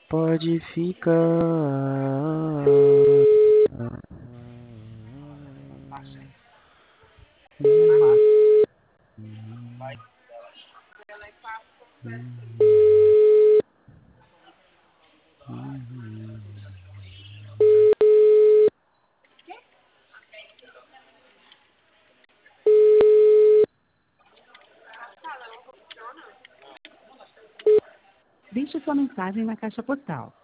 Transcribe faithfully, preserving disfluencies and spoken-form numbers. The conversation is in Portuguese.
Pode ficar. Deixe sua mensagem na caixa postal.